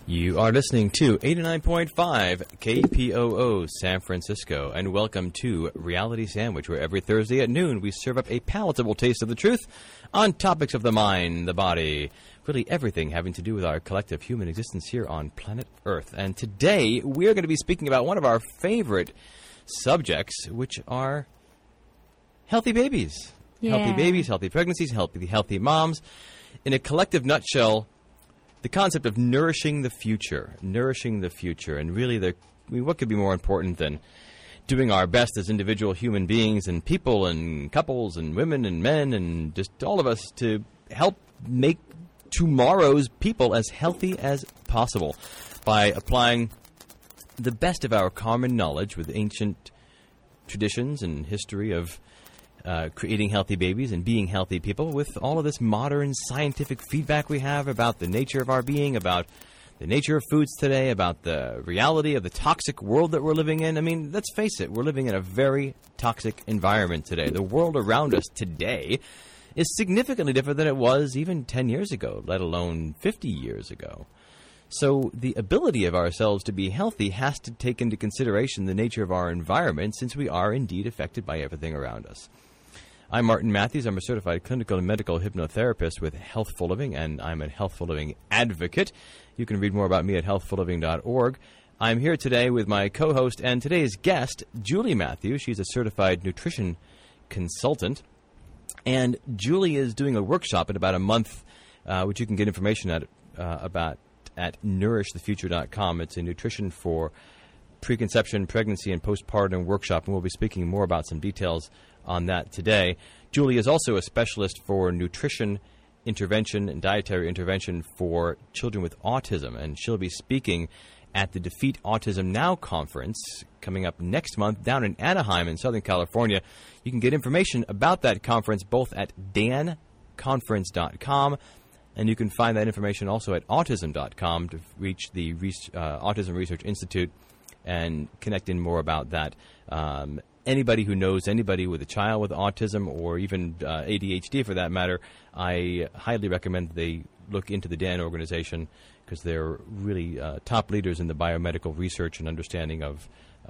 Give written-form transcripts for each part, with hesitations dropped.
You are listening to 89.5 KPOO San Francisco, and welcome to Reality Sandwich, where every Thursday at noon we serve up a palatable taste of the truth on topics of the mind, the body, really everything having to do with our collective human existence here on planet Earth. And today we're going to be speaking about one of our favorite subjects, which are healthy babies. Yeah. Healthy babies, healthy pregnancies, healthy moms. In a collective nutshell, the concept of nourishing the future, and really, what could be more important than doing our best as individual human beings and people and couples and women and men and just all of us to help make tomorrow's people as healthy as possible by applying the best of our common knowledge with ancient traditions and history of creating healthy babies and being healthy people with all of this modern scientific feedback we have about the nature of our being, about the nature of foods today, about the reality of the toxic world that we're living in. I mean, let's face it, we're living in a very toxic environment today. The world around us today is significantly different than it was even 10 years ago, let alone 50 years ago. So the ability of ourselves to be healthy has to take into consideration the nature of our environment, since we are indeed affected by everything around us. I'm Martin Matthews. I'm a certified clinical and medical hypnotherapist with Healthful Living, and I'm a Healthful Living advocate. You can read more about me at healthfulliving.org. I'm here today with my co-host and today's guest, Julie Matthews. She's a certified nutrition consultant, and Julie is doing a workshop in about a month, which you can get information about at nourishthefuture.com. It's a nutrition for preconception, pregnancy, and postpartum workshop, and we'll be speaking more about some details on that today. Julie is also a specialist for nutrition intervention and dietary intervention for children with autism, and she'll be speaking at the Defeat Autism Now conference coming up next month down in Anaheim in Southern California. You can get information about that conference both at danconference.com, and you can find that information also at autism.com to reach the Autism Research Institute and connect in more about that. Anybody who knows anybody with a child with autism or even ADHD for that matter, I highly recommend they look into the DAN organization, because they're really top leaders in the biomedical research and understanding of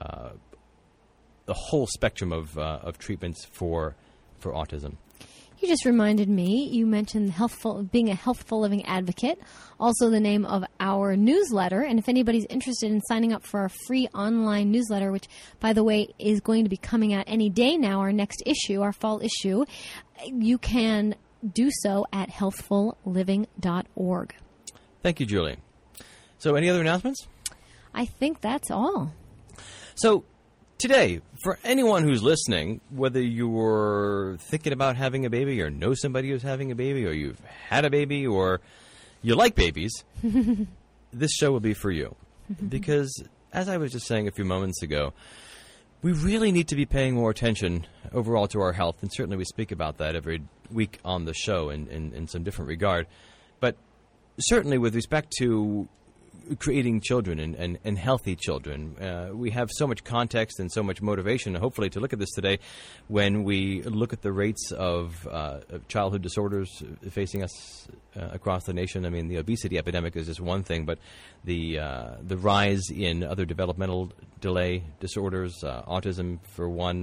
the whole spectrum of treatments for autism. You just reminded me, you mentioned being a Healthful Living advocate, also the name of our newsletter. And if anybody's interested in signing up for our free online newsletter, which, by the way, is going to be coming out any day now, our next issue, our fall issue, you can do so at healthfulliving.org. Thank you, Julie. So any other announcements? I think that's all. So today, for anyone who's listening, whether you're thinking about having a baby or know somebody who's having a baby or you've had a baby or you like babies, this show will be for you. Because, as I was just saying a few moments ago, we really need to be paying more attention overall to our health, and certainly we speak about that every week on the show in some different regard. But certainly with respect to creating children and healthy children, we have so much context and so much motivation, hopefully, to look at this today when we look at the rates of childhood disorders facing us across the nation. I mean, the obesity epidemic is just one thing, but the rise in other developmental delay disorders, autism for one,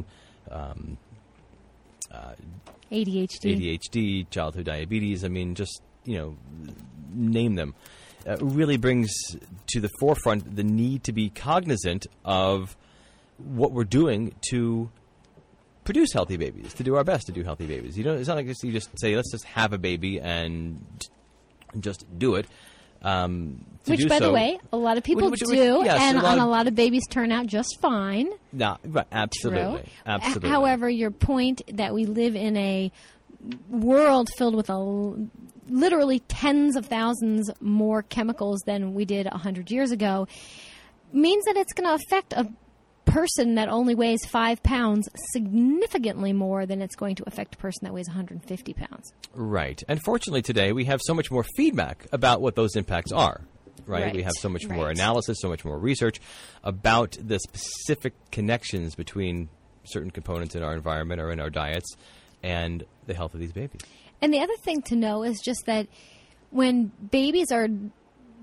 ADHD, childhood diabetes, I mean, just, name them. Really brings to the forefront the need to be cognizant of what we're doing to produce healthy babies, to do our best to do healthy babies. It's not like you just say, let's just have a baby and just do it. Which, by the way, a lot of people do, yes, and a lot of babies turn out just fine. No, right, absolutely. True. Absolutely. However, your point that we live in a world filled with literally tens of thousands more chemicals than we did 100 years ago means that it's going to affect a person that only weighs 5 pounds significantly more than it's going to affect a person that weighs 150 pounds. Right. And fortunately today we have so much more feedback about what those impacts are. Right? We have so much more analysis, so much more research about the specific connections between certain components in our environment or in our diets and the health of these babies. And the other thing to know is just that when babies are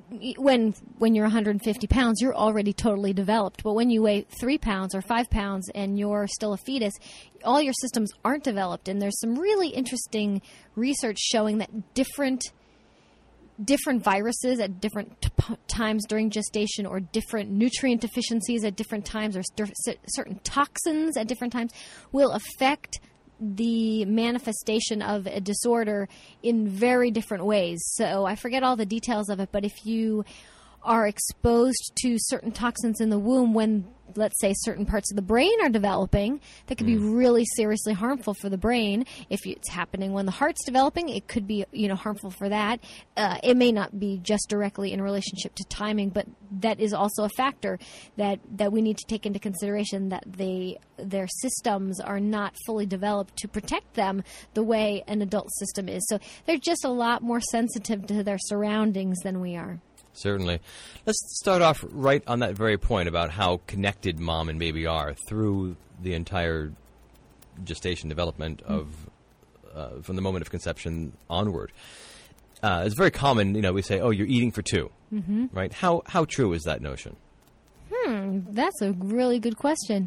when you're 150 pounds, you're already totally developed. But when you weigh 3 pounds or 5 pounds and you're still a fetus, all your systems aren't developed. And there's some really interesting research showing that different viruses at different times during gestation, or different nutrient deficiencies at different times, or certain toxins at different times will affect the manifestation of a disorder in very different ways. So I forget all the details of it, but if you are exposed to certain toxins in the womb when, let's say, certain parts of the brain are developing, that could be really seriously harmful for the brain. If it's happening when the heart's developing, it could be, harmful for that. It may not be just directly in relationship to timing, but that is also a factor that we need to take into consideration, that their systems are not fully developed to protect them the way an adult system is. So they're just a lot more sensitive to their surroundings than we are. Certainly. Let's start off right on that very point about how connected mom and baby are through the entire gestation development of from the moment of conception onward. It's very common, we say, oh, you're eating for two, right? How true is that notion? That's a really good question.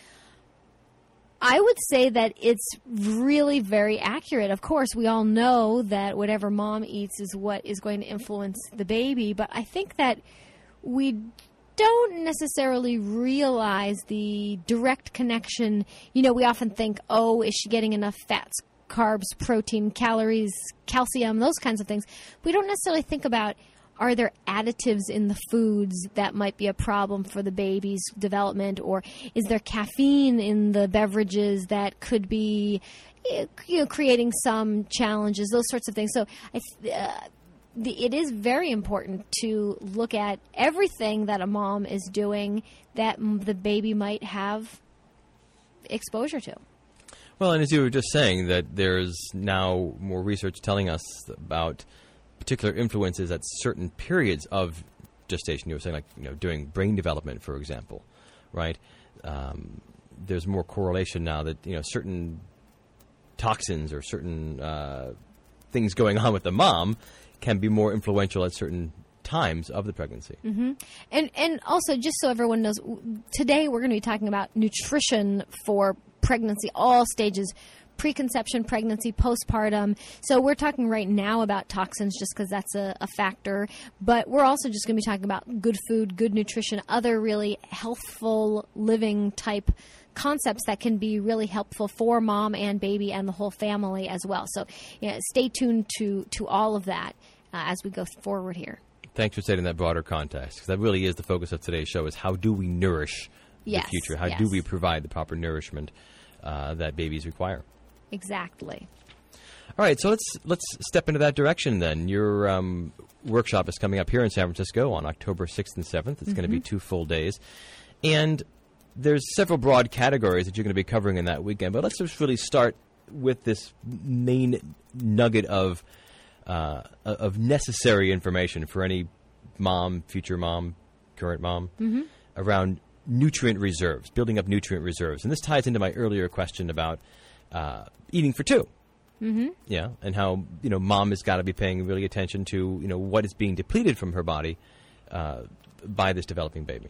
I would say that it's really very accurate. Of course, we all know that whatever mom eats is what is going to influence the baby, but I think that we don't necessarily realize the direct connection. We often think, oh, is she getting enough fats, carbs, protein, calories, calcium, those kinds of things. We don't necessarily think about, are there additives in the foods that might be a problem for the baby's development? Or is there caffeine in the beverages that could be, creating some challenges, those sorts of things. So it is very important to look at everything that a mom is doing that the baby might have exposure to. Well, and as you were just saying, that there's now more research telling us about particular influences at certain periods of gestation. You were saying, during brain development, for example, right? There's more correlation now that, certain toxins or certain things going on with the mom can be more influential at certain times of the pregnancy. Mm-hmm. And also, just so everyone knows, today we're going to be talking about nutrition for pregnancy, all stages, preconception, pregnancy, postpartum. So we're talking right now about toxins just because that's a factor. But we're also just going to be talking about good food, good nutrition, other really healthful living type concepts that can be really helpful for mom and baby and the whole family as well. So stay tuned to all of that as we go forward here. Thanks for stating that broader context, because that really is the focus of today's show, is how do we nourish the future? How do we provide the proper nourishment that babies require? Exactly. All right, so let's step into that direction then. Your workshop is coming up here in San Francisco on October 6th and 7th. It's going to be 2 full days. And there's several broad categories that you're going to be covering in that weekend. But let's just really start with this main nugget of necessary information for any mom, future mom, current mom, around nutrient reserves, building up nutrient reserves. And this ties into my earlier question about eating for two. Yeah, and how, mom has got to be paying really attention to, what is being depleted from her body by this developing baby.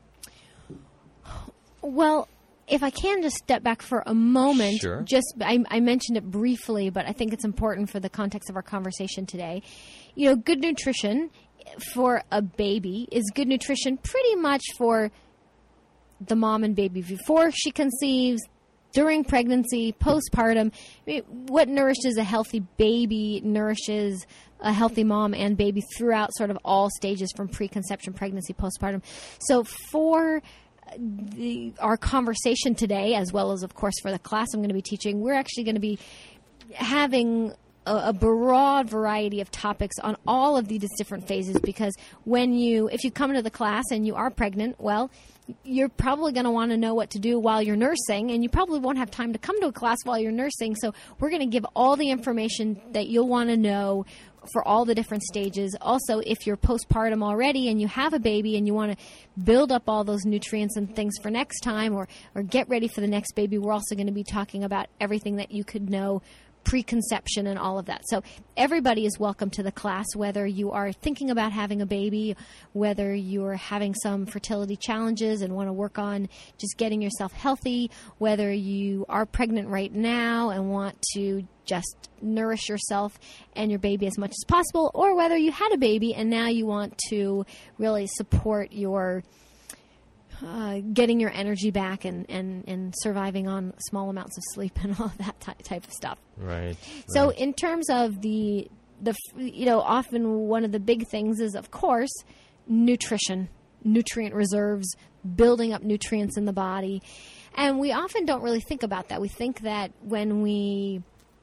Well, if I can just step back for a moment. Sure. I mentioned it briefly, but I think it's important for the context of our conversation today. Good nutrition for a baby is good nutrition pretty much for the mom and baby before she conceives, during pregnancy, postpartum. What nourishes a healthy baby nourishes a healthy mom and baby throughout sort of all stages, from preconception, pregnancy, postpartum. So for our conversation today, as well as, of course, for the class I'm going to be teaching, we're actually going to be having a broad variety of topics on all of these different phases, because if you come to the class and you are pregnant, well, you're probably going to want to know what to do while you're nursing, and you probably won't have time to come to a class while you're nursing. So we're going to give all the information that you'll want to know for all the different stages. Also, if you're postpartum already and you have a baby and you want to build up all those nutrients and things for next time, or get ready for the next baby, we're also going to be talking about everything that you could know preconception and all of that. So everybody is welcome to the class, whether you are thinking about having a baby, whether you're having some fertility challenges and want to work on just getting yourself healthy, whether you are pregnant right now and want to just nourish yourself and your baby as much as possible, or whether you had a baby and now you want to really support your getting your energy back and surviving on small amounts of sleep and all of that type of stuff. Right. So in terms of the often one of the big things is, of course, nutrition, nutrient reserves, building up nutrients in the body. And we often don't really think about that. We think that when we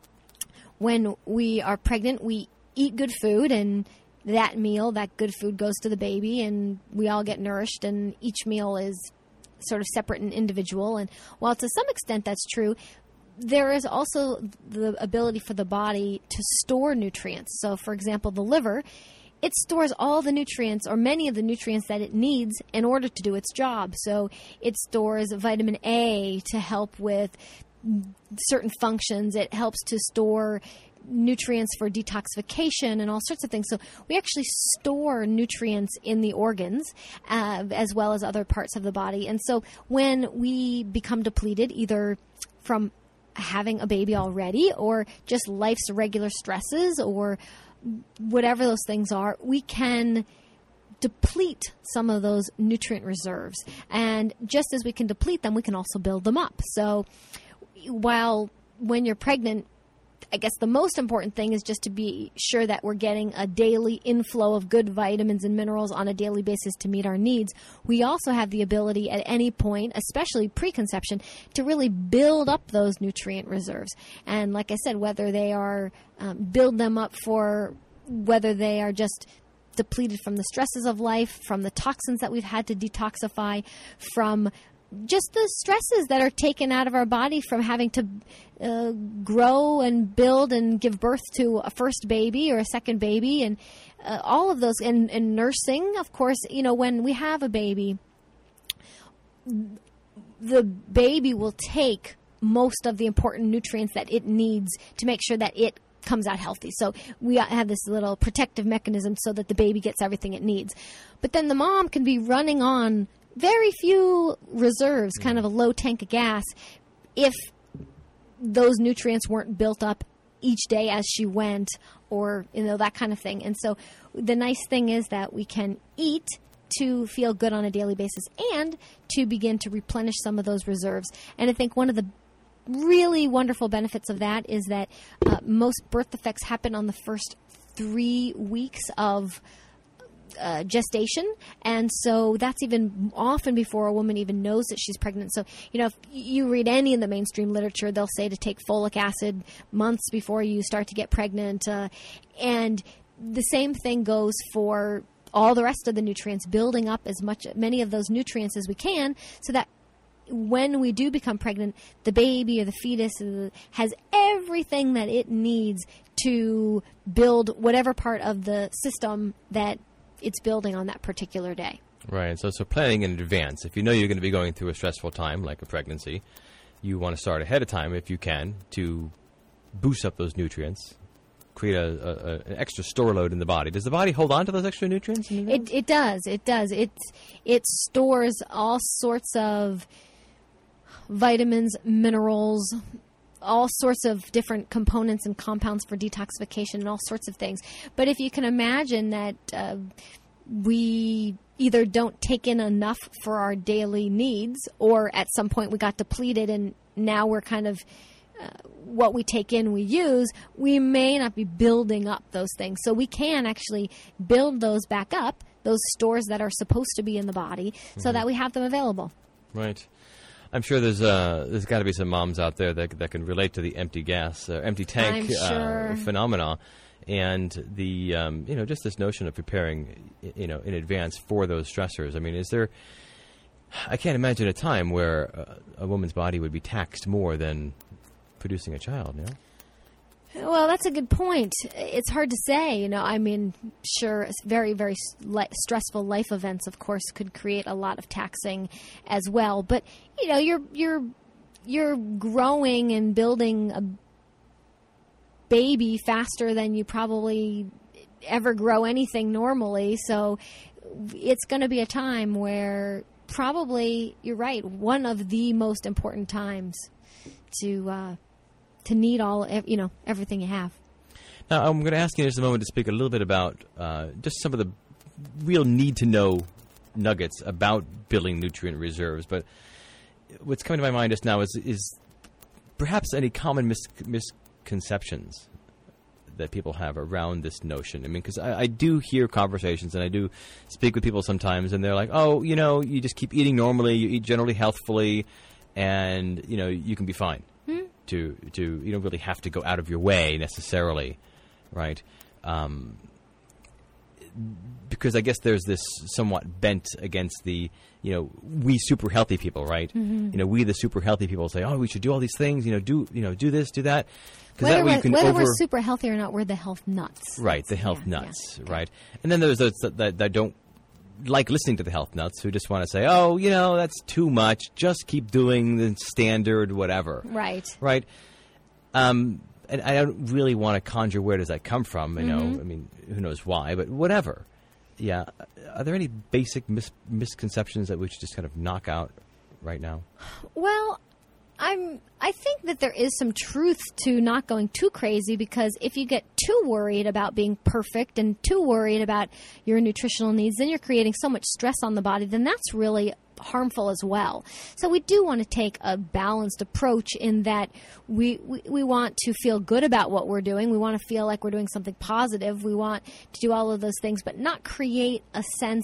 are pregnant, we eat good food, and that good food goes to the baby, and we all get nourished, and each meal is sort of separate and individual. And while to some extent that's true, there is also the ability for the body to store nutrients. So, for example, the liver, it stores all the nutrients, or many of the nutrients that it needs in order to do its job. So it stores vitamin A to help with certain functions. It helps to store nutrients for detoxification and all sorts of things. So we actually store nutrients in the organs as well as other parts of the body. And so when we become depleted, either from having a baby already or just life's regular stresses or whatever those things are, we can deplete some of those nutrient reserves. And just as we can deplete them, we can also build them up. So while when you're pregnant, I guess the most important thing is just to be sure that we're getting a daily inflow of good vitamins and minerals on a daily basis to meet our needs. We also have the ability at any point, especially preconception, to really build up those nutrient reserves. And like I said, whether they are build them up for whether they are just depleted from the stresses of life, from the toxins that we've had to detoxify, from just the stresses that are taken out of our body from having to grow and build and give birth to a first baby or a second baby, and all of those, and nursing, of course. When we have a baby, the baby will take most of the important nutrients that it needs to make sure that it comes out healthy. So we have this little protective mechanism so that the baby gets everything it needs. But then the mom can be running on very few reserves, kind of a low tank of gas, if those nutrients weren't built up each day as she went, or that kind of thing. And so the nice thing is that we can eat to feel good on a daily basis and to begin to replenish some of those reserves. And I think one of the really wonderful benefits of that is that most birth defects happen on the first 3 weeks of gestation, and so that's even often before a woman even knows that she's pregnant. So, if you read any of the mainstream literature, they'll say to take folic acid months before you start to get pregnant, and the same thing goes for all the rest of the nutrients, building up many of those nutrients as we can, so that when we do become pregnant, the baby or the fetus has everything that it needs to build whatever part of the system that it's building on that particular day. Right. So planning in advance. If you know you're going to be going through a stressful time like a pregnancy, you want to start ahead of time if you can to boost up those nutrients, create an extra store load in the body. Does the body hold on to those extra nutrients? It does. It stores all sorts of vitamins, minerals, all sorts of different components and compounds for detoxification and all sorts of things. But if you can imagine that we either don't take in enough for our daily needs, or at some point we got depleted and now we're kind of what we take in we use, we may not be building up those things. So we can actually build those back up, those stores that are supposed to be in the body, so that we have them available. Right. I'm sure there's got to be some moms out there that can relate to the empty tank phenomena, and the just this notion of preparing in advance for those stressors. I mean, I can't imagine a time where a woman's body would be taxed more than producing a child. Well, that's a good point. It's hard to say, I mean, sure, very, very stressful life events, of course, could create a lot of taxing as well. But you're growing and building baby faster than you probably ever grow anything normally. So it's going to be a time where probably, you're right, one of the most important times to need everything you have. Now, I'm going to ask you in just a moment to speak a little bit about just some of the real need-to-know nuggets about building nutrient reserves. But what's coming to my mind just now is perhaps any common misconceptions that people have around this notion. I mean, because I do hear conversations and I do speak with people sometimes, and they're like, oh, you just keep eating normally, you eat generally healthfully, and, you can be fine. You don't really have to go out of your way necessarily, right? Because I guess there's this somewhat bent against the, we super healthy people, right? Mm-hmm. We the super healthy people say, oh, we should do all these things, do this, do that. Whether we're super healthy or not, we're the health nuts. Right, the health nuts, right? And then there's those that don't like listening to the health nuts, who just want to say, oh, that's too much. Just keep doing the standard whatever. Right. Right. And I don't really want to conjure where does that come from. I mean, who knows why, but whatever. Yeah. Are there any basic misconceptions that we should just kind of knock out right now? Well, I think that there is some truth to not going too crazy, because if you get too worried about being perfect and too worried about your nutritional needs, then you're creating so much stress on the body, then that's really harmful as well. So we do want to take a balanced approach in that we want to feel good about what we're doing. We want to feel like we're doing something positive. We want to do all of those things, but not create a sense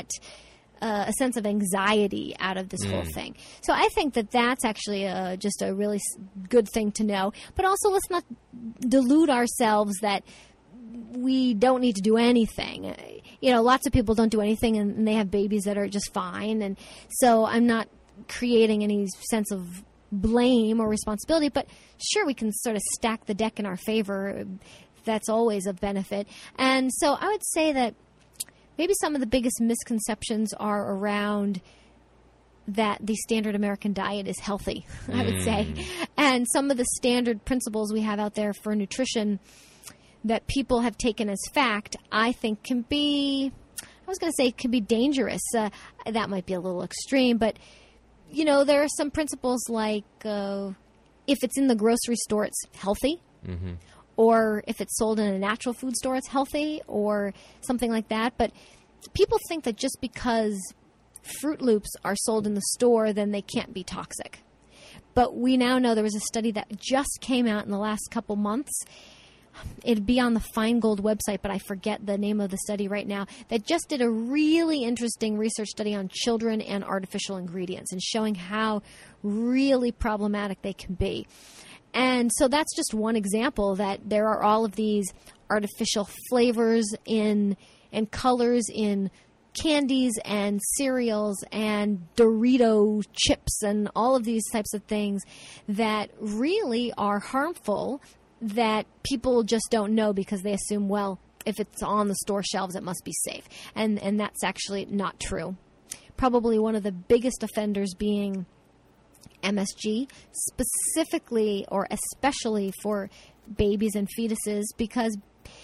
of anxiety out of this whole thing. So I think that that's actually just a really good thing to know. But also, let's not delude ourselves that we don't need to do anything. Lots of people don't do anything, and they have babies that are just fine. And so I'm not creating any sense of blame or responsibility. But sure, we can sort of stack the deck in our favor. That's always a benefit. And so I would say that maybe some of the biggest misconceptions are around that the standard American diet is healthy, I would say. And some of the standard principles we have out there for nutrition that people have taken as fact, I think can be dangerous. That might be a little extreme, but, there are some principles like if it's in the grocery store, it's healthy. Mm-hmm. Or if it's sold in a natural food store, it's healthy, or something like that. But people think that just because Fruit Loops are sold in the store, then they can't be toxic. But we now know there was a study that just came out in the last couple months. It'd be on the Feingold website, but I forget the name of the study right now, that just did a really interesting research study on children and artificial ingredients and showing how really problematic they can be. And so that's just one example that there are all of these artificial flavors and colors in candies and cereals and Dorito chips and all of these types of things that really are harmful, that people just don't know because they assume, well, if it's on the store shelves, it must be safe. And that's actually not true. Probably one of the biggest offenders being MSG, specifically or especially for babies and fetuses, because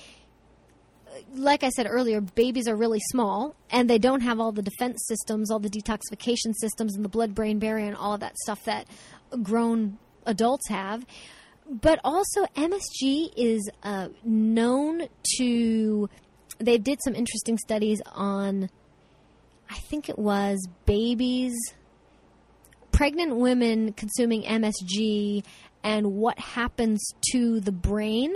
like I said earlier, babies are really small and they don't have all the defense systems, all the detoxification systems and the blood-brain barrier and all of that stuff that grown adults have. But also MSG is known to, they did some interesting studies on, I think it was babies, pregnant women consuming MSG and what happens to the brain.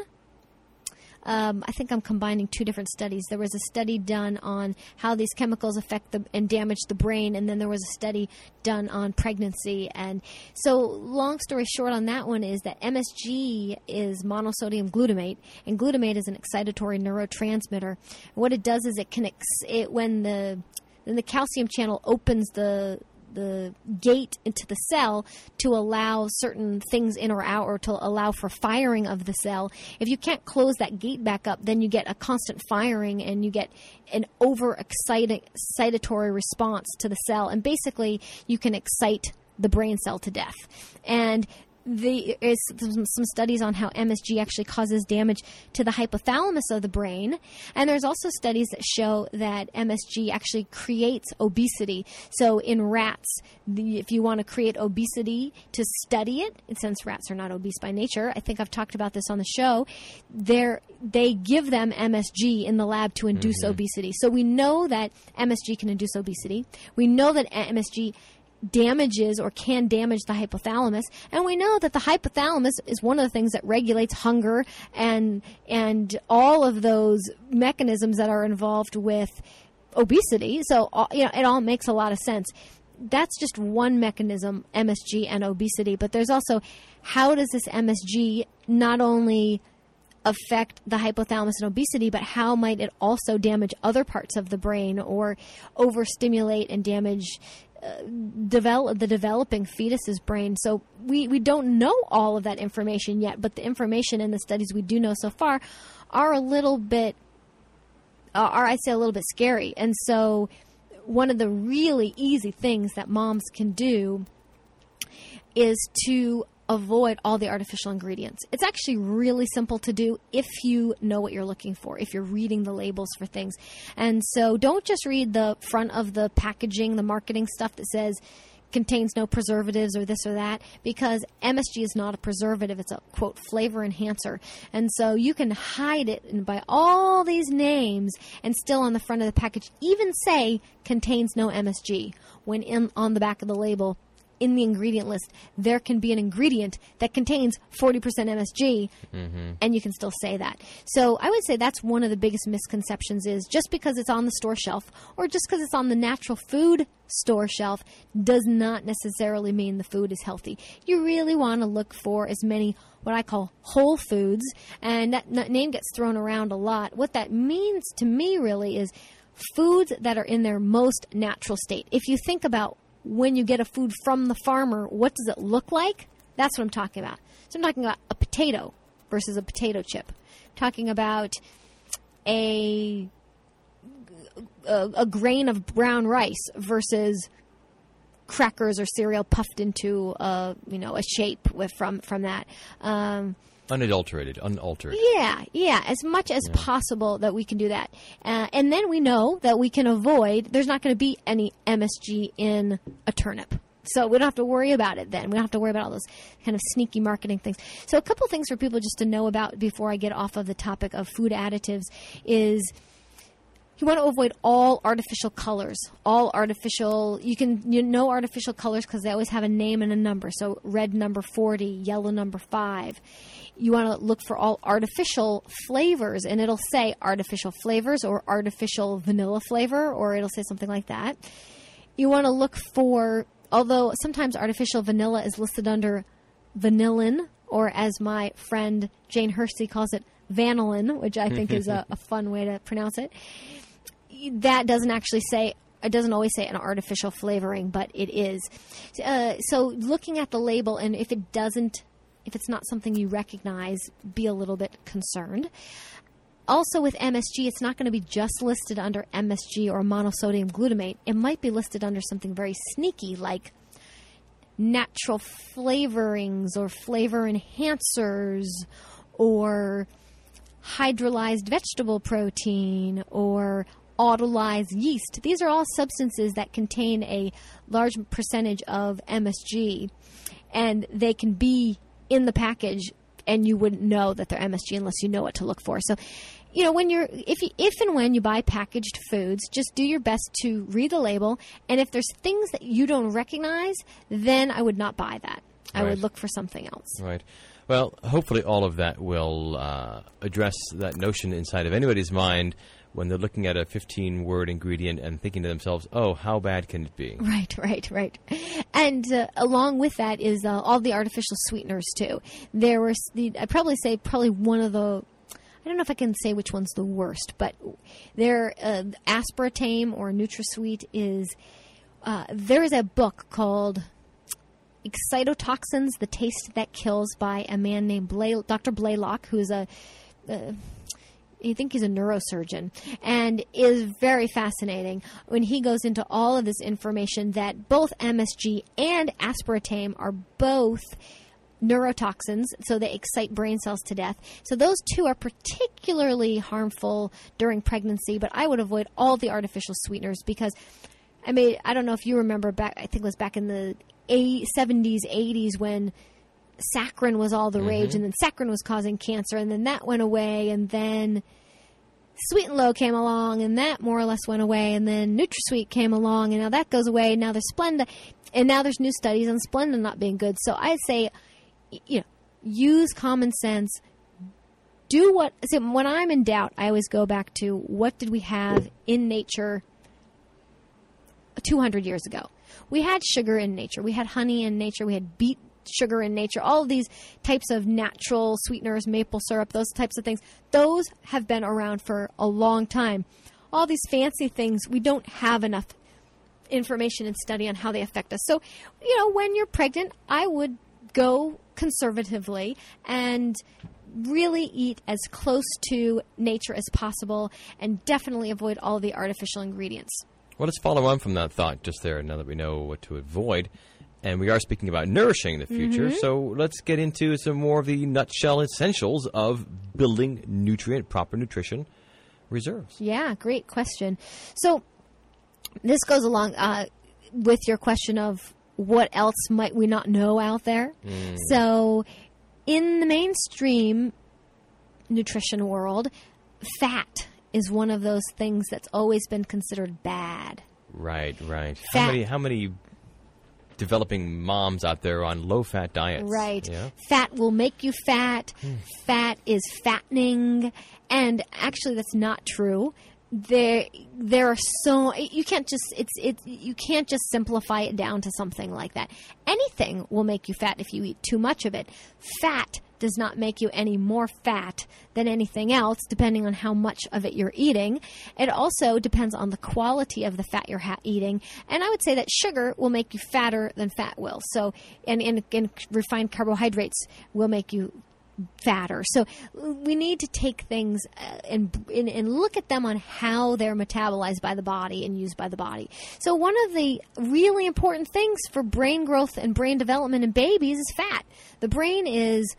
I think I'm combining two different studies. There was a study done on how these chemicals affect and damage the brain, and then there was a study done on pregnancy. And so long story short on that one is that MSG is monosodium glutamate, and glutamate is an excitatory neurotransmitter. What it does is it connects it when the calcium channel opens the gate into the cell to allow certain things in or out, or to allow for firing of the cell. If you can't close that gate back up, then you get a constant firing and you get an excitatory response to the cell. And basically, you can excite the brain cell to death. And There is some studies on how MSG actually causes damage to the hypothalamus of the brain. And there's also studies that show that MSG actually creates obesity. So in rats, if you want to create obesity to study it, and since rats are not obese by nature, I think I've talked about this on the show, they give them MSG in the lab to induce obesity. So we know that MSG can induce obesity. We know that MSG damages or can damage the hypothalamus, and we know that the hypothalamus is one of the things that regulates hunger and all of those mechanisms that are involved with obesity. So it all makes a lot of sense. That's just one mechanism, MSG and obesity, but there's also how does this MSG not only affect the hypothalamus and obesity, but how might it also damage other parts of the brain or overstimulate and damage the developing fetus's brain. So we don't know all of that information yet, but the information in the studies we do know so far are a little bit, I'd say a little bit scary. And so one of the really easy things that moms can do is to avoid all the artificial ingredients. It's actually really simple to do if you know what you're looking for, if you're reading the labels for things. And so don't just read the front of the packaging, the marketing stuff that says contains no preservatives or this or that, because MSG is not a preservative. It's a, quote, flavor enhancer. And so you can hide it by all these names and still on the front of the package even say contains no MSG, when on the back of the label, in the ingredient list, there can be an ingredient that contains 40% MSG, and you can still say that. So I would say that's one of the biggest misconceptions, is just because it's on the store shelf or just because it's on the natural food store shelf does not necessarily mean the food is healthy. You really want to look for as many what I call whole foods, and that name gets thrown around a lot. What that means to me really is foods that are in their most natural state. If you think about when you get a food from the farmer, what does it look like? That's what I'm talking about. So I'm talking about a potato versus a potato chip. I'm talking about a grain of brown rice versus crackers or cereal puffed into a shape from that. Unaltered. Yeah, as much as possible that we can do that. And then we know that we can avoid, there's not going to be any MSG in a turnip. So we don't have to worry about it then. We don't have to worry about all those kind of sneaky marketing things. So a couple things for people just to know about before I get off of the topic of food additives is you want to avoid all artificial colors. All artificial, artificial colors because they always have a name and a number. So red number 40, yellow number 5. You want to look for all artificial flavors, and it'll say artificial flavors or artificial vanilla flavor, or it'll say something like that. You want to look for, although sometimes artificial vanilla is listed under vanillin, or as my friend Jane Hersey calls it, vanillin, which I think is a fun way to pronounce it. That doesn't actually say, it doesn't always say an artificial flavoring, but it is. So looking at the label, and if it's not something you recognize, be a little bit concerned. Also with MSG, it's not going to be just listed under MSG or monosodium glutamate. It might be listed under something very sneaky like natural flavorings or flavor enhancers or hydrolyzed vegetable protein or autolyzed yeast. These are all substances that contain a large percentage of MSG, and they can be in the package, and you wouldn't know that they're MSG unless you know what to look for. So, if and when you buy packaged foods, just do your best to read the label, and if there's things that you don't recognize, then I would not buy that. I would look for something else. Right. Well, hopefully all of that will address that notion inside of anybody's mind when they're looking at a 15-word ingredient and thinking to themselves, oh, how bad can it be? Right. And along with that is all the artificial sweeteners, too. I'd probably say one of the, I don't know if I can say which one's the worst, but aspartame or NutraSweet is, there is a book called Excitotoxins, The Taste That Kills by a man named Dr. Blaylock, who's I think he's a neurosurgeon, and is very fascinating when he goes into all of this information that both MSG and aspartame are both neurotoxins, so they excite brain cells to death. So those two are particularly harmful during pregnancy, but I would avoid all the artificial sweeteners because, I mean, I don't know if you remember back, I think it was back in the 70s, 80s when saccharin was all the rage, and then saccharin was causing cancer, and then that went away, and then Sweet and Low came along, and that more or less went away, and then NutraSweet came along, and now that goes away, and now there's Splenda, and now there's new studies on Splenda not being good. So I say, use common sense. When I'm in doubt, I always go back to what did we have in nature 200 years ago. We had sugar in nature. We had honey in nature. We had beet sugar in nature. All of these types of natural sweeteners, maple syrup, those types of things, those have been around for a long time. All these fancy things, we don't have enough information and study on how they affect us. So, when you're pregnant, I would go conservatively and really eat as close to nature as possible and definitely avoid all the artificial ingredients. Well, let's follow on from that thought just there, now that we know what to avoid. And we are speaking about nourishing the future, so let's get into some more of the nutshell essentials of building proper nutrition reserves. Yeah, great question. So this goes along with your question of what else might we not know out there. So in the mainstream nutrition world, fat is one of those things that's always been considered bad. Right. How many developing moms out there on low-fat diets? Right. Yeah? Fat will make you fat. Fat is fattening. And actually, that's not true. There are so you can't just simplify it down to something like that. Anything will make you fat if you eat too much of it. Fat does not make you any more fat than anything else, depending on how much of it you're eating. It also depends on the quality of the fat you're eating. And I would say that sugar will make you fatter than fat will. So, and refined carbohydrates will make you fatter. So we need to take things and look at them on how they're metabolized by the body and used by the body. So one of the really important things for brain growth and brain development in babies is fat. The brain is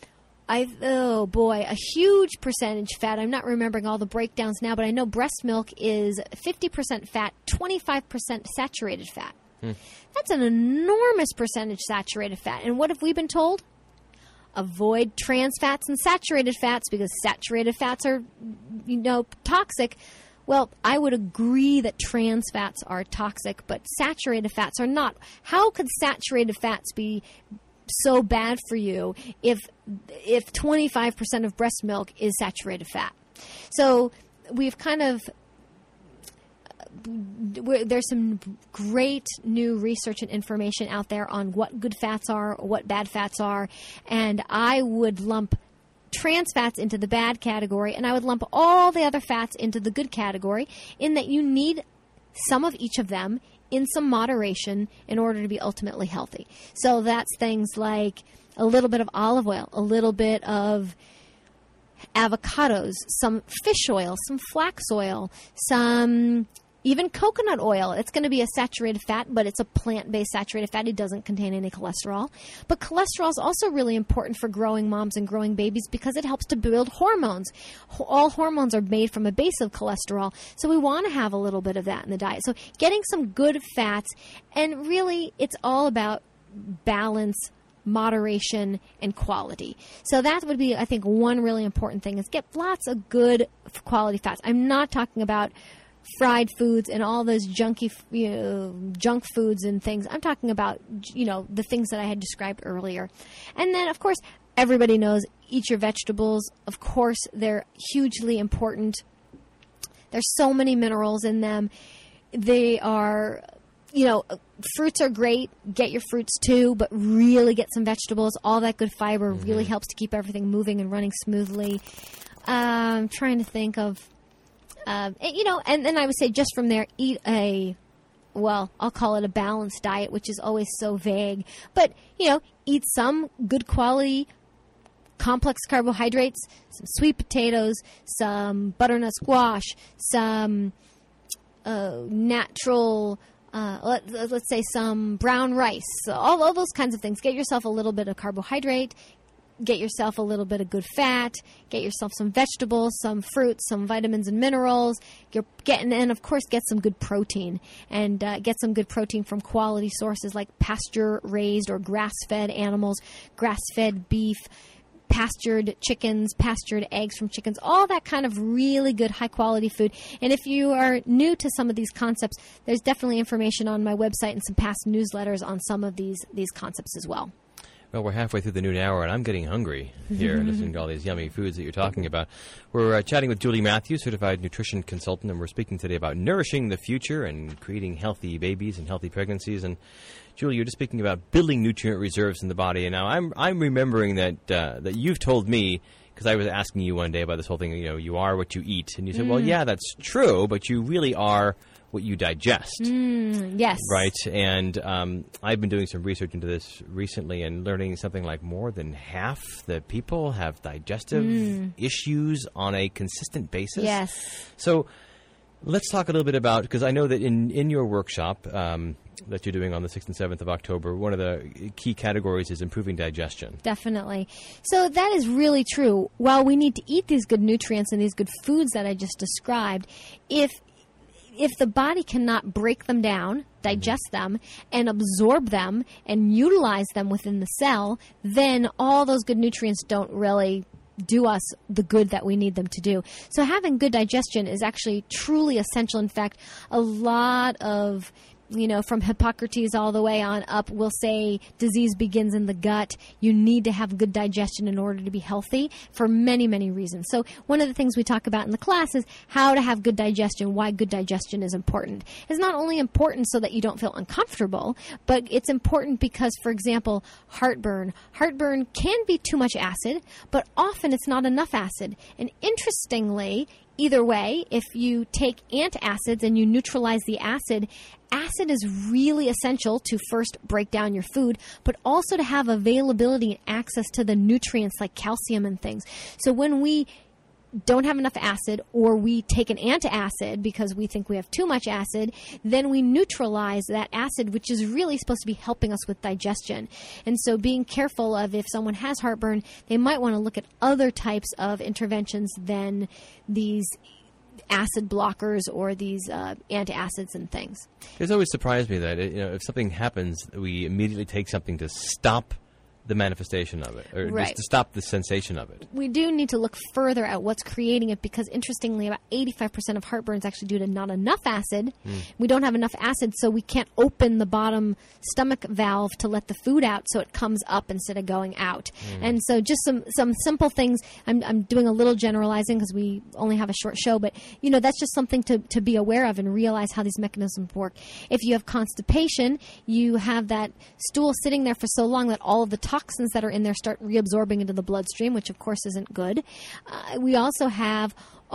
a huge percentage fat. I'm not remembering all the breakdowns now, but I know breast milk is 50% fat, 25% saturated fat. That's an enormous percentage saturated fat. And what have we been told? Avoid trans fats and saturated fats because saturated fats are, toxic. Well, I would agree that trans fats are toxic, but saturated fats are not. How could saturated fats be so bad for you if 25% of breast milk is saturated fat? So we've kind of there's some great new research and information out there on what good fats are, what bad fats are, and I would lump trans fats into the bad category, and I would lump all the other fats into the good category, in that you need some of each of them in some moderation in order to be ultimately healthy. So that's things like a little bit of olive oil, a little bit of avocados, some fish oil, some flax oil, some even coconut oil. It's going to be a saturated fat, but it's a plant-based saturated fat. It doesn't contain any cholesterol. But cholesterol is also really important for growing moms and growing babies because it helps to build hormones. All hormones are made from a base of cholesterol, so we want to have a little bit of that in the diet. So getting some good fats, and really it's all about balance, moderation, and quality. So that would be, I think, one really important thing is get lots of good quality fats. I'm not talking about fried foods and all those junk foods and things. I'm talking about, the things that I had described earlier. And then, of course, everybody knows, eat your vegetables. Of course, they're hugely important. There's so many minerals in them. They are, fruits are great. Get your fruits too, but really get some vegetables. All that good fiber really helps to keep everything moving and running smoothly. I'm trying to think of, and then I would say just from there, eat I'll call it a balanced diet, which is always so vague. But, eat some good quality complex carbohydrates, some sweet potatoes, some butternut squash, some natural let's say some brown rice, all those kinds of things. Get yourself a little bit of carbohydrate, get yourself a little bit of good fat, get yourself some vegetables, some fruits, some vitamins and minerals. And of course, get some good protein. And get some good protein from quality sources like pasture-raised or grass-fed animals, grass-fed beef, pastured chickens, pastured eggs from chickens, all that kind of really good high-quality food. And if you are new to some of these concepts, there's definitely information on my website and some past newsletters on some of these concepts as well. Well, we're halfway through the noon hour, and I'm getting hungry here listening to all these yummy foods that you're talking about. We're chatting with Julie Matthews, certified nutrition consultant, and we're speaking today about nourishing the future and creating healthy babies and healthy pregnancies. And Julie, you're just speaking about building nutrient reserves in the body. And now I'm remembering that you've told me, because I was asking you one day about this whole thing, you are what you eat. And you said, well, yeah, that's true, but you really are what you digest. Yes. Right. And I've been doing some research into this recently and learning something like more than half the people have digestive issues on a consistent basis. Yes. So let's talk a little bit about, because I know that in your workshop that you're doing on the 6th and 7th of October, one of the key categories is improving digestion. Definitely. So that is really true. While we need to eat these good nutrients and these good foods that I just described, if the body cannot break them down, digest them, and absorb them and utilize them within the cell, then all those good nutrients don't really do us the good that we need them to do. So having good digestion is actually truly essential. In fact, a lot of from Hippocrates all the way on up, we'll say disease begins in the gut. You need to have good digestion in order to be healthy for many, many reasons. So one of the things we talk about in the class is how to have good digestion, why good digestion is important. It's not only important so that you don't feel uncomfortable, but it's important because, for example, heartburn. Heartburn can be too much acid, but often it's not enough acid. And interestingly, either way, if you take antacids and you neutralize the acid is really essential to first break down your food, but also to have availability and access to the nutrients like calcium and things. So when we don't have enough acid, or we take an antacid because we think we have too much acid, then we neutralize that acid, which is really supposed to be helping us with digestion. And so being careful of, if someone has heartburn, they might want to look at other types of interventions than these acid blockers or these antacids and things. It's always surprised me that if something happens, we immediately take something to stop the manifestation of it, or just to stop the sensation of it. We do need to look further at what's creating it, because interestingly, about 85% of heartburn is actually due to not enough acid. We don't have enough acid, so we can't open the bottom stomach valve to let the food out, so it comes up instead of going out. And so just some simple things. I'm doing a little generalizing because we only have a short show, but that's just something to be aware of and realize how these mechanisms work. If you have constipation, you have that stool sitting there for so long that all of the toxins that are in there start reabsorbing into the bloodstream, which of course isn't good. We also have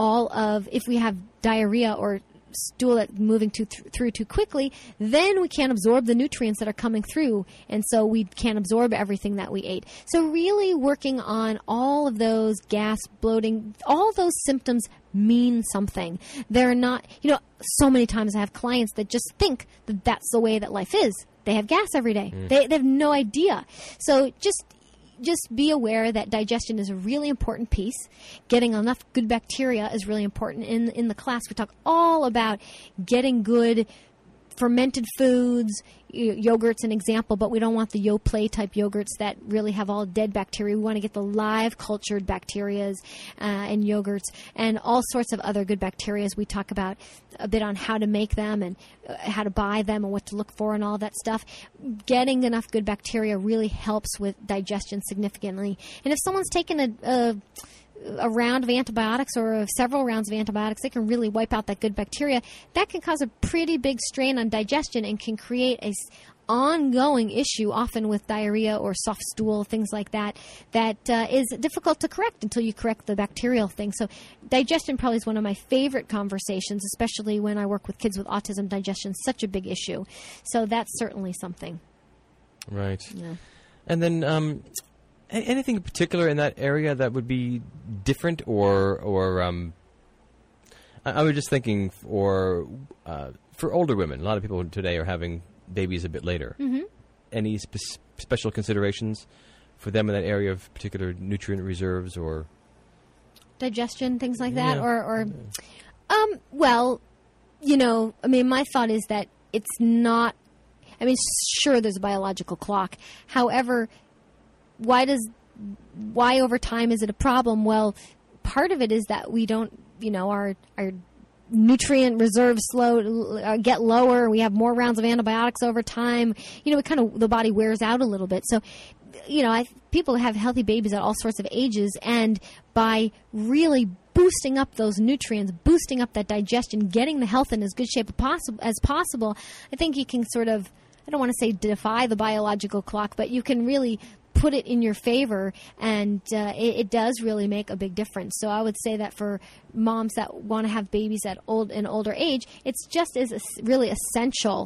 if we have diarrhea or stool that's moving through too quickly, then we can't absorb the nutrients that are coming through, and so we can't absorb everything that we ate. So really working on all of those, gas, bloating, all those symptoms mean something. They're not, so many times I have clients that just think that that's the way that life is. They have gas every day. They have no idea. So just be aware that digestion is a really important piece. Getting enough good bacteria is really important. In the class, we talk all about getting good fermented foods. Yogurt's an example, but we don't want the Yoplait type yogurts that really have all dead bacteria. We want to get the live cultured bacterias in yogurts, and all sorts of other good bacterias. We talk about a bit on how to make them and how to buy them and what to look for and all that stuff. Getting enough good bacteria really helps with digestion significantly. And if someone's taken a round of antibiotics or several rounds of antibiotics, they can really wipe out that good bacteria. That can cause a pretty big strain on digestion and can create a ongoing issue, often with diarrhea or soft stool, things like that, that is difficult to correct until you correct the bacterial thing. So digestion probably is one of my favorite conversations, especially when I work with kids with autism. Digestion is such a big issue. So that's certainly something. Right. Yeah. And then anything in particular in that area that would be different, or I was just thinking for for older women, a lot of people today are having babies a bit later. Mm-hmm. Any special considerations for them in that area of particular nutrient reserves or digestion, things like that? Yeah. Well, I mean, my thought is that it's not, I mean, sure, there's a biological clock. However, why over time is it a problem? Well, part of it is that we don't, our nutrient reserves get lower. We have more rounds of antibiotics over time. The body wears out a little bit. So, people have healthy babies at all sorts of ages, and by really boosting up those nutrients, boosting up that digestion, getting the health in as good shape as possible, I think you can sort of, I don't want to say defy the biological clock, but you can really put it in your favor, and it does really make a big difference. So I would say that for moms that want to have babies at an older age, it's just as really essential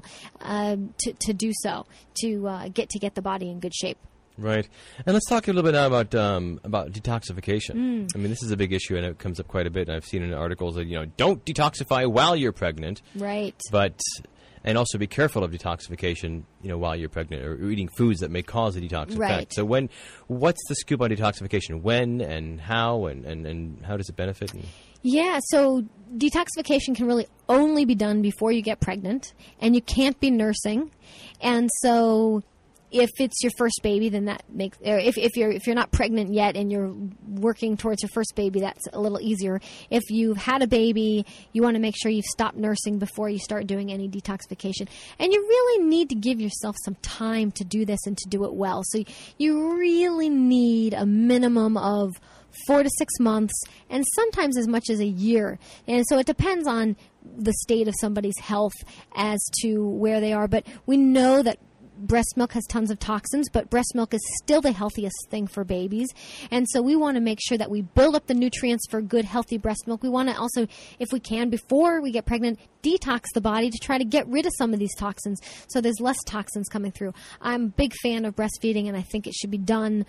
to do so, to get the body in good shape. Right. And let's talk a little bit now about detoxification. I mean, this is a big issue, and it comes up quite a bit. And I've seen in articles that, don't detoxify while you're pregnant. Right. And also be careful of detoxification, while you're pregnant, or eating foods that may cause a detox right. effect. So what's the scoop on detoxification? When and how, and how does it benefit? Yeah, so detoxification can really only be done before you get pregnant, and you can't be nursing. And so if it's your first baby, then that makes, or if you're not pregnant yet and you're working towards your first baby, that's a little easier. If you've had a baby, you want to make sure you've stopped nursing before you start doing any detoxification. And you really need to give yourself some time to do this and to do it well. So you really need a minimum of 4 to 6 months, and sometimes as much as a year. And so it depends on the state of somebody's health as to where they are. But we know that breast milk has tons of toxins, but breast milk is still the healthiest thing for babies. And so we want to make sure that we build up the nutrients for good, healthy breast milk. We want to also, if we can, before we get pregnant, detox the body to try to get rid of some of these toxins so there's less toxins coming through. I'm a big fan of breastfeeding, and I think it should be done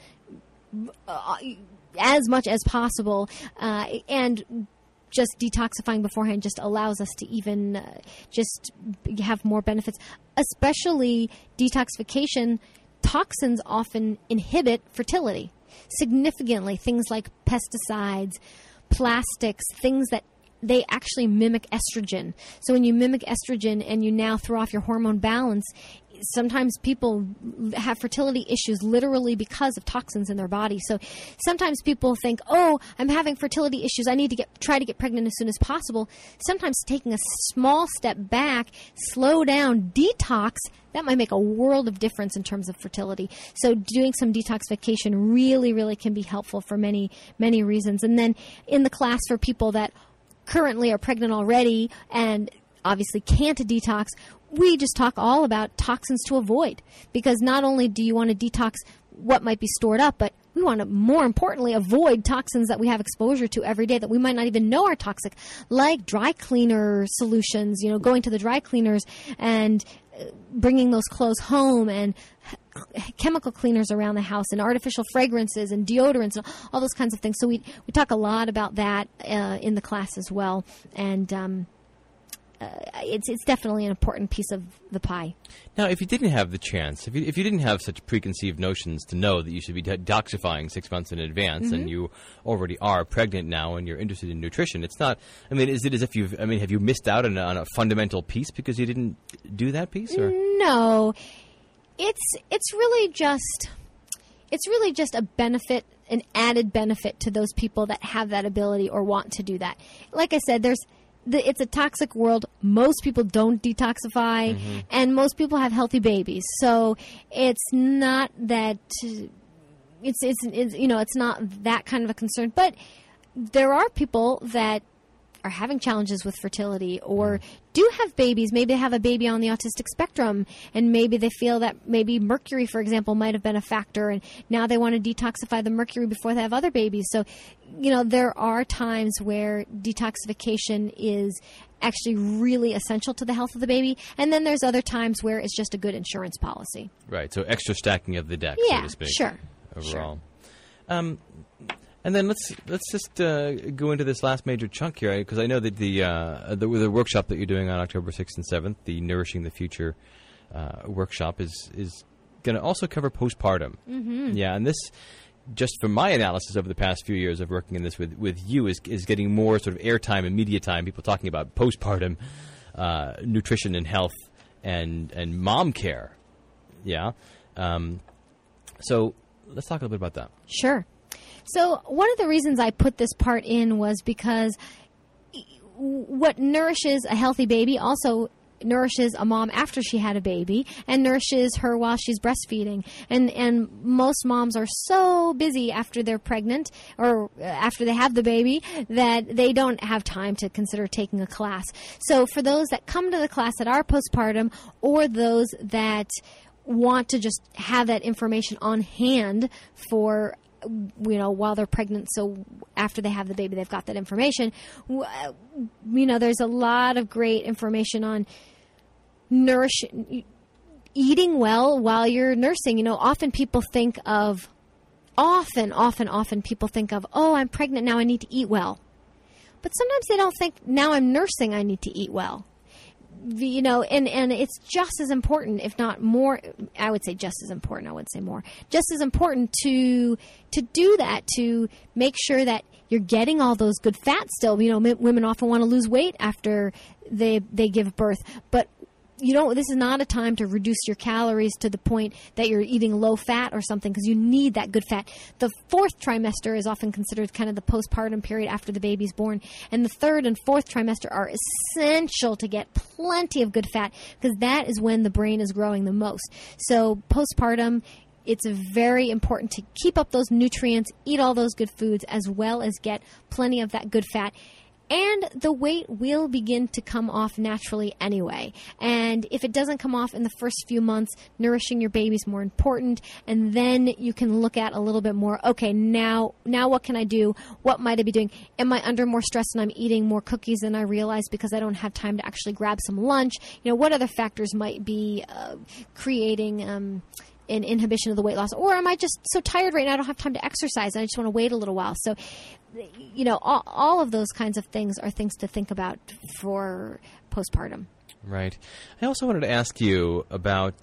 as much as possible. And just detoxifying beforehand just allows us to even just have more benefits. Especially detoxification, toxins often inhibit fertility significantly. Things like pesticides, plastics, things that they actually mimic estrogen. So when you mimic estrogen and you now throw off your hormone balance, sometimes people have fertility issues literally because of toxins in their body. So sometimes people think, oh, I'm having fertility issues, I need to try to get pregnant as soon as possible. Sometimes taking a small step back, slow down, detox, that might make a world of difference in terms of fertility. So doing some detoxification really, really can be helpful for many, many reasons. And then in the class for people that currently are pregnant already and obviously can't detox, we just talk all about toxins to avoid, because not only do you want to detox what might be stored up, but we want to, more importantly, avoid toxins that we have exposure to every day that we might not even know are toxic, like dry cleaner solutions, going to the dry cleaners and bringing those clothes home, and chemical cleaners around the house, and artificial fragrances and deodorants and all those kinds of things. So we talk a lot about that in the class as well. And it's definitely an important piece of the pie. Now, if you didn't have the chance, if you didn't have such preconceived notions to know that you should be detoxifying 6 months in advance, and you already are pregnant now and you're interested in nutrition, it's not, is it as if have you missed out on a fundamental piece because you didn't do that piece? Or? No. It's really just a benefit, an added benefit to those people that have that ability or want to do that. Like I said, it's a toxic world. Most people don't detoxify, and most people have healthy babies. So it's not that it's not that kind of a concern. But there are people that are having challenges with fertility or do have babies. Maybe they have a baby on the autistic spectrum, and maybe they feel that maybe mercury, for example, might have been a factor, and now they want to detoxify the mercury before they have other babies. So, there are times where detoxification is actually really essential to the health of the baby, and then there's other times where it's just a good insurance policy. Right, so extra stacking of the deck, so to speak. Sure. Overall. Sure. And then let's just go into this last major chunk here, because I know that the workshop that you're doing on October 6th and 7th, the Nourishing the Future workshop, is going to also cover postpartum. Mm-hmm. Yeah, and this, just from my analysis over the past few years of working in this with you, is getting more sort of airtime and media time. People talking about postpartum nutrition and health and mom care. Yeah. So let's talk a little bit about that. Sure. So one of the reasons I put this part in was because what nourishes a healthy baby also nourishes a mom after she had a baby and nourishes her while she's breastfeeding. And most moms are so busy after they're pregnant or after they have the baby that they don't have time to consider taking a class. So for those that come to the class that are postpartum, or those that want to just have that information on hand for while they're pregnant, so after they have the baby, they've got that information. There's a lot of great information on eating well while you're nursing. Often people think of, often people think of, oh, I'm pregnant now, I need to eat well. But sometimes they don't think, now I'm nursing, I need to eat well. And it's just as important, if not more. I would say just as important. I would say more. Just as important to do that, to make sure that you're getting all those good fats still. Women often want to lose weight after they give birth, but this is not a time to reduce your calories to the point that you're eating low fat or something, because you need that good fat. The 4th trimester is often considered kind of the postpartum period after the baby's born. And the 3rd and 4th trimester are essential to get plenty of good fat, because that is when the brain is growing the most. So postpartum, it's very important to keep up those nutrients, eat all those good foods, as well as get plenty of that good fat. And the weight will begin to come off naturally anyway. And if it doesn't come off in the first few months, nourishing your baby is more important. And then you can look at a little bit more, okay, now what can I do? What might I be doing? Am I under more stress and I'm eating more cookies than I realize because I don't have time to actually grab some lunch? What other factors might be creating an inhibition of the weight loss? Or am I just so tired right now I don't have time to exercise and I just want to wait a little while? So all of those kinds of things are things to think about for postpartum. Right. I also wanted to ask you about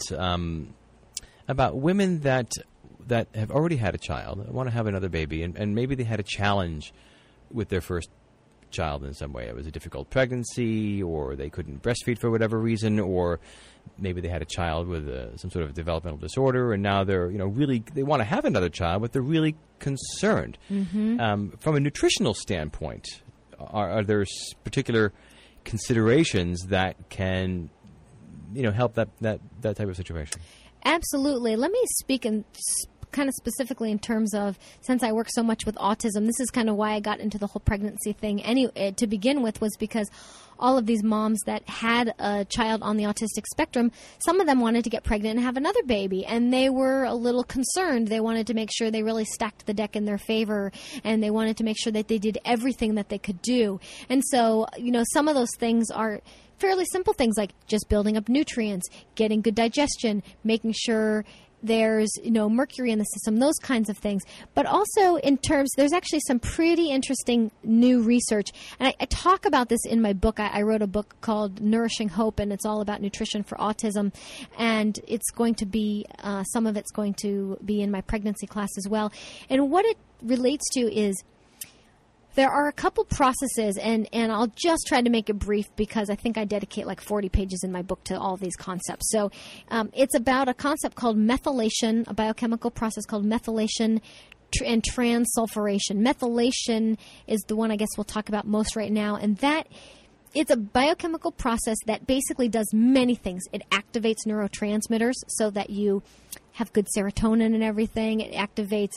women that have already had a child, want to have another baby, and maybe they had a challenge with their first child in some way. It was a difficult pregnancy, or they couldn't breastfeed for whatever reason, or maybe they had a child with some sort of developmental disorder, and now they're they want to have another child, but they're really concerned. Mm-hmm. From a nutritional standpoint, are there particular considerations that can help that type of situation? Absolutely. Let me speak kind of specifically in terms of, since I work so much with autism, this is kind of why I got into the whole pregnancy thing to begin with, was because all of these moms that had a child on the autistic spectrum, some of them wanted to get pregnant and have another baby, and they were a little concerned. They wanted to make sure they really stacked the deck in their favor, and they wanted to make sure that they did everything that they could do. And so, some of those things are fairly simple things, like just building up nutrients, getting good digestion, making sure there's mercury in the system, those kinds of things. But also there's actually some pretty interesting new research. And I talk about this in my book. I wrote a book called Nourishing Hope, and it's all about nutrition for autism. And it's going to be, some of it's going to be in my pregnancy class as well. And what it relates to is, there are a couple processes, and I'll just try to make it brief because I think I dedicate like 40 pages in my book to all these concepts. So it's about a concept called methylation, a biochemical process called methylation and transsulfuration. Methylation is the one I guess we'll talk about most right now, and that it's a biochemical process that basically does many things. It activates neurotransmitters so that you have good serotonin and everything. It activates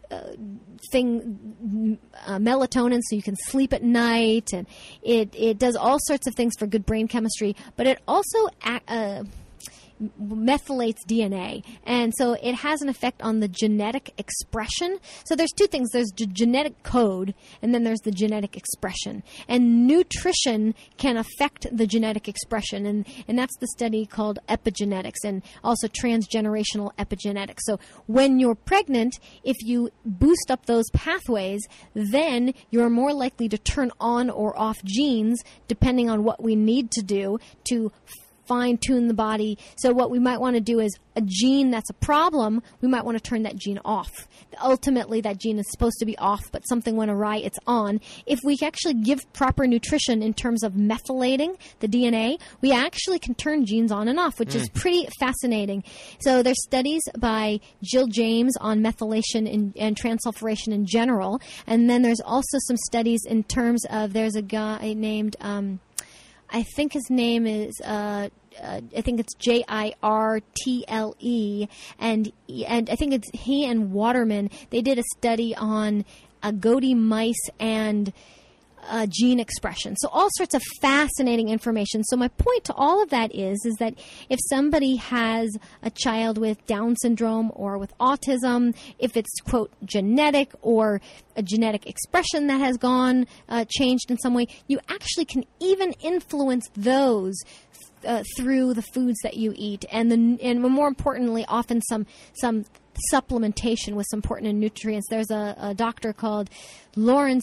melatonin so you can sleep at night, and it does all sorts of things for good brain chemistry, but it also methylates DNA. And so it has an effect on the genetic expression. So there's two things. There's the genetic code, and then there's the genetic expression. And nutrition can affect the genetic expression. And that's the study called epigenetics and also transgenerational epigenetics. So when you're pregnant, if you boost up those pathways, then you're more likely to turn on or off genes depending on what we need to do to fine-tune the body. So what we might want to do is a gene that's a problem, we might want to turn that gene off. Ultimately, that gene is supposed to be off, but something went awry, it's on. If we actually give proper nutrition in terms of methylating the DNA, we actually can turn genes on and off, which is pretty fascinating. So there's studies by Jill James on methylation and transsulfuration in general, and then there's also some studies in terms of, there's a guy named... I think his name is, I think it's Jirtle, and I think it's he and Waterman. They did a study on agouti mice and gene expression. So all sorts of fascinating information. So my point to all of that is that if somebody has a child with Down syndrome or with autism, if it's, quote, genetic or a genetic expression that has gone changed in some way, you actually can even influence those through the foods that you eat. And more importantly, often some supplementation with some important nutrients. There's a doctor called Lawrence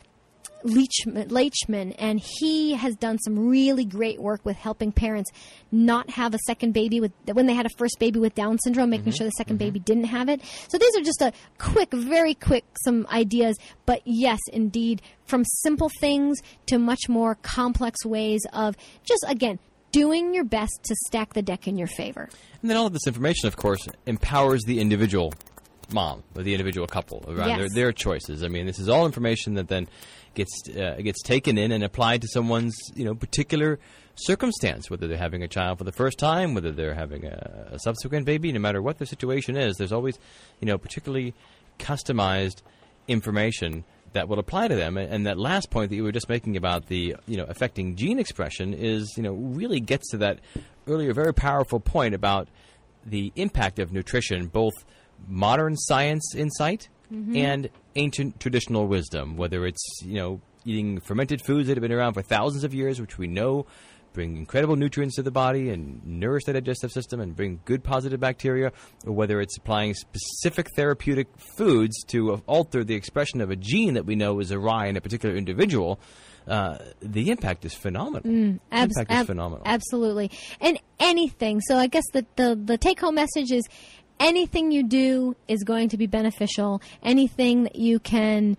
Leachman, and he has done some really great work with helping parents not have a second baby when they had a first baby with Down syndrome, making sure the second baby didn't have it. So these are just very quick, some ideas. But yes, indeed, from simple things to much more complex ways of just, again, doing your best to stack the deck in your favor. And then all of this information, of course, empowers the individual mom or the individual couple around their choices. I mean, this is all information that then gets taken in and applied to someone's particular circumstance, whether they're having a child for the first time, whether they're having a subsequent baby. No matter what the situation is, there's always particularly customized information that will apply to them. And that last point that you were just making about the affecting gene expression is really gets to that earlier very powerful point about the impact of nutrition, both modern science insight and ancient traditional wisdom, whether it's, eating fermented foods that have been around for thousands of years, which we know bring incredible nutrients to the body and nourish the digestive system and bring good positive bacteria, or whether it's applying specific therapeutic foods to alter the expression of a gene that we know is awry in a particular individual. The impact is phenomenal. Phenomenal. Absolutely. And anything. So I guess the take-home message is anything you do is going to be beneficial. Anything that you can,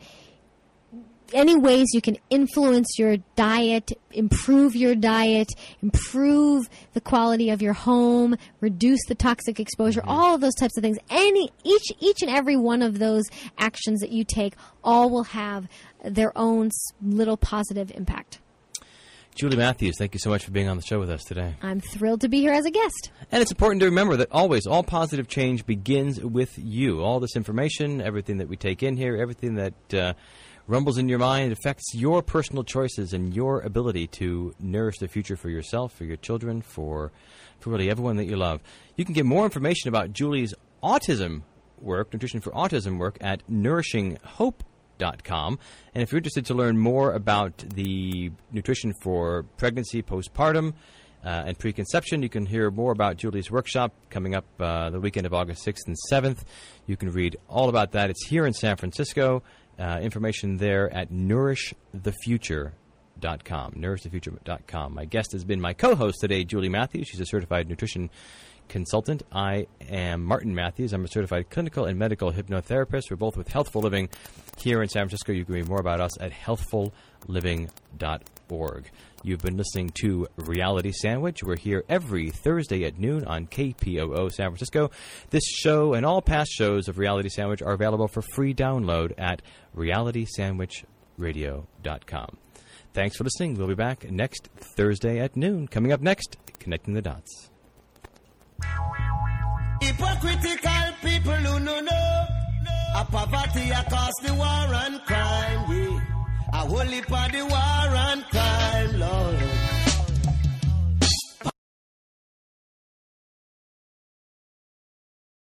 any ways you can influence your diet, improve your diet, improve the quality of your home, reduce the toxic exposure, all of those types of things. Each and every one of those actions that you take all will have their own little positive impact. Julie Matthews, thank you so much for being on the show with us today. I'm thrilled to be here as a guest. And it's important to remember that always, all positive change begins with you. All this information, everything that we take in here, everything that rumbles in your mind affects your personal choices and your ability to nourish the future for yourself, for your children, for really everyone that you love. You can get more information about Julie's autism work, Nutrition for Autism work, at nourishinghope.com. And if you're interested to learn more about the nutrition for pregnancy, postpartum, and preconception, you can hear more about Julie's workshop coming up the weekend of August 6th and 7th. You can read all about that. It's here in San Francisco. Information there at nourishthefuture.com. Nourishthefuture.com. My guest has been my co-host today, Julie Matthews. She's a certified nutrition consultant. I am Martin Matthews. I'm a certified clinical and medical hypnotherapist. We're both with Healthful Living here in San Francisco. You can read more about us at healthfulliving.org. You've been listening to Reality Sandwich. We're here every Thursday at noon on KPOO San Francisco. This show and all past shows of Reality Sandwich are available for free download at realitysandwichradio.com. Thanks for listening. We'll be back next Thursday at noon. Coming up next, Connecting the Dots. Hypocritical people who know a poverty across the war and crime, yeah. A whole heap of the war and crime, Lord.